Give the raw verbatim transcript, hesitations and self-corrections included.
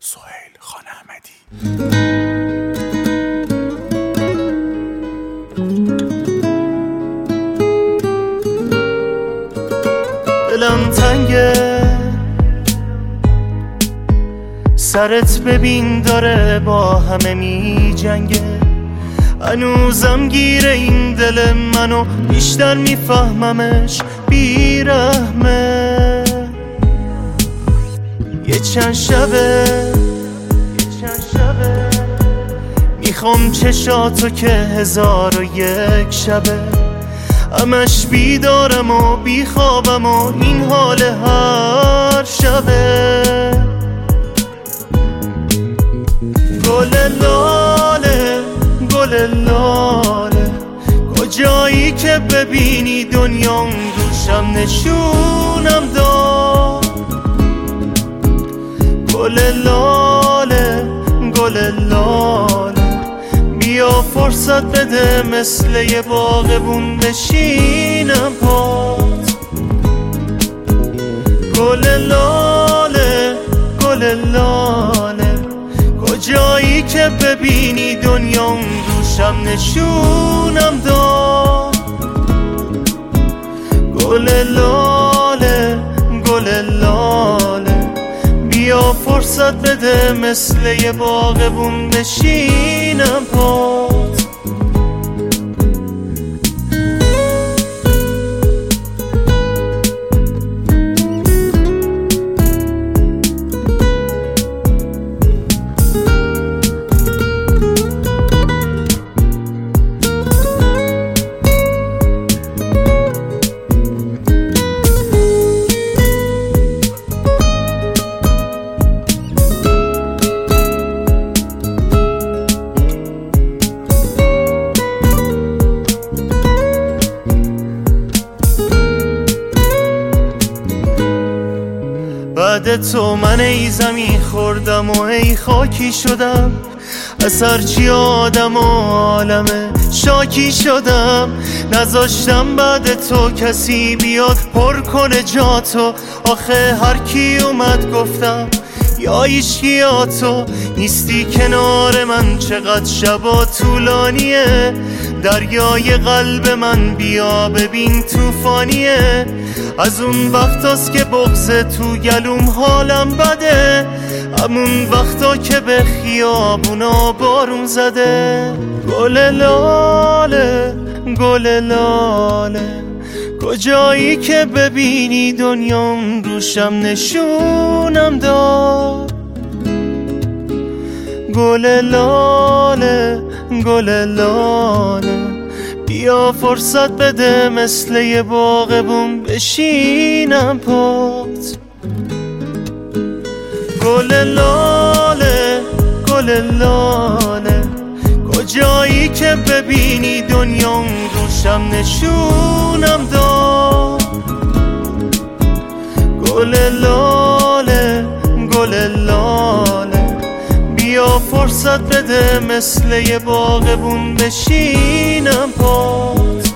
سهیل خان احمدی. دلم تنگه، سرت ببین داره با همه می جنگه. هنوزم گیره این دل منو، بیشتر میفهممش بیرحمه. یه چند شبه میخوام چشاتو که هزار و یک شبه، همش بیدارم و بیخوابم و این حال هر شبه. گل لاله گل لاله، کجایی که ببینی دنیام روشم نشونم داد. گل لاله گل لاله، بیا فرصت بده مثل یه باغبون بشینم پات. گل لاله گل لاله، کجایی که ببینی دنیام روشم نشونم داد. گل لاله گل لاله، بیا فرصت بده مثل یه باغبون بشینم پات. بعد تو من ای زمین خوردم و ای خاکی شدم، از هرچی آدم و عالمه شاکی شدم. نذاشتم بعد تو کسی بیاد پر کنه جاتو، آخه هر کی اومد گفتم یا ایشکی تو نیستی کنار من. چقدر شبا طولانیه، دریای قلب من بیا ببین توفانیه. از اون وقتاست که بغض تو گلوم حالم بده، همون وقتا که به خیابونا بارون زده. گل لاله گل لاله، کجایی که ببینی دنیام روشم نشونم داد. گل لاله گل لاله، بیا فرصت بده مثل یه باغبون بشینم پات. گل لاله گل لاله، کجایی که ببینی دنیام روشم نشونم داد. گل لاله گل لاله، بیا فرصت بده مثل یه باغبون بشینم پات.